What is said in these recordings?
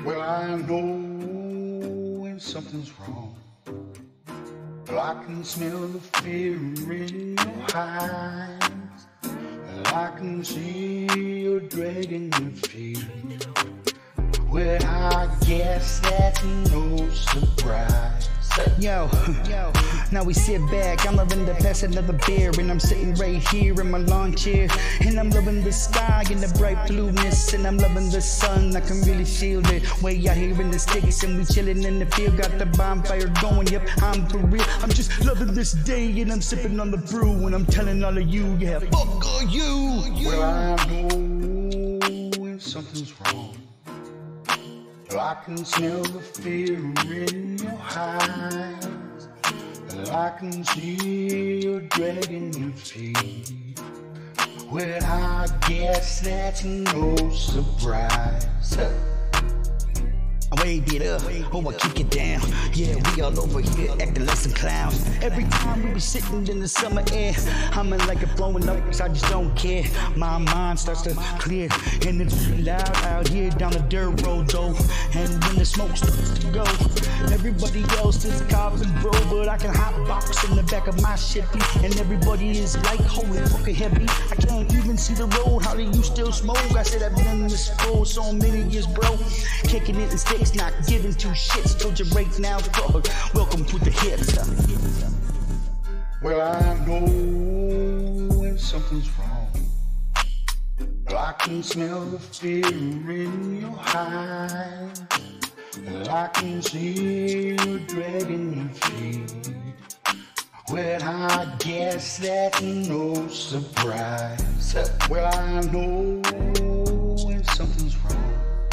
Well, I know when something's wrong. Well, I can smell the fear in your eyes. Well, I can see you dragging your feet. Well, I guess that's no surprise. Yo, now we sit back, I'm loving to pass another beer. And I'm sitting right here in my lawn chair. And I'm loving the sky and the bright blueness. And I'm loving the sun, I can really feel it. Way out here in the sticks and we chilling in the field. Got the bonfire going, yep, I'm for real. I'm just loving this day and I'm sipping on the brew. And I'm telling all of you, yeah, fuck all you. Well, I know when something's wrong. Well, I can smell the fear in your eyes. Well, I can see you dragging your feet. Well, I guess that's no surprise. I wave it up, oh I kick it down. Yeah, we all over here acting like some clowns. Every time we be sitting in the summer air, I'm like a blowing up, cause I just don't care. My mind starts to clear, and it's loud out here down the dirt road though. And when the smoke starts to go, everybody else is coughing, bro. But I can hot box in the back of my Chevy, and everybody is like, holy fucking heavy. I can't even see the road, how do you still smoke? I said I've been in this for so many years, bro. Kicking it in sticks, not giving two shits. Told you right now, dog. Welcome to the hits. Well, I know when something's wrong. Well, I can smell the fear in your eyes. Well, I can see you dragging your feet. Well, I guess that's no surprise. Well, I know when something's wrong.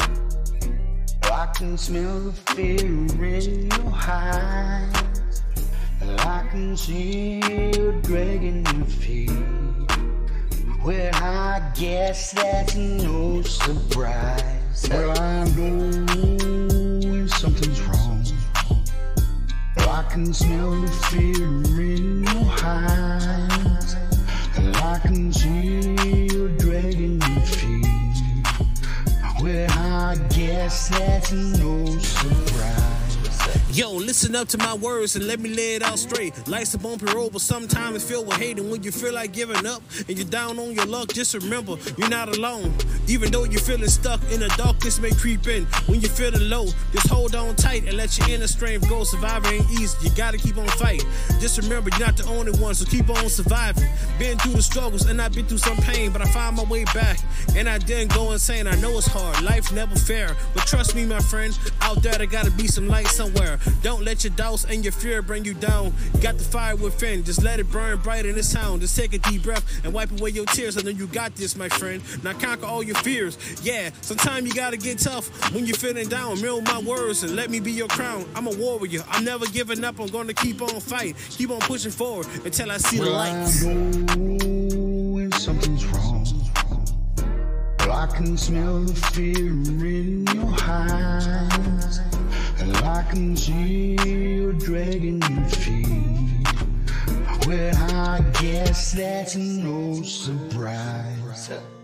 I can smell the fear in your eyes. I can see you dragging your feet. Well, I guess that's no surprise. Well, I know when something's wrong. I can smell the fear in your eyes. I can see you dragging your feet. Well, I guess that's no surprise. Yo, listen up to my words and let me lay it out straight. Life's a bumpy road, but sometimes it's filled with hate. And when you feel like giving up and you're down on your luck, just remember, you're not alone. Even though you're feeling stuck in the darkness may creep in. When you're feeling low, just hold on tight and let your inner strength go. Surviving ain't easy, you gotta keep on fighting. Just remember, you're not the only one, so keep on surviving. Been through the struggles and I've been through some pain, but I found my way back and I didn't go insane. I know it's hard, life's never fair, but trust me, my friend, out there gotta be some light somewhere. Don't let your doubts and your fear bring you down. You got the fire within, just let it burn bright in the sound. Just take a deep breath and wipe away your tears. I know you got this, my friend. Now conquer all your fears. Yeah, sometimes you gotta get tough when you're feeling down. Remember my words and let me be your crown. I'm a warrior, I'm never giving up. I'm gonna keep on fighting, keep on pushing forward until I see the lights. I know when something's wrong. Well, I can smell the fear in your eyes. And I can see you dragging your feet. Well, I guess that's no surprise.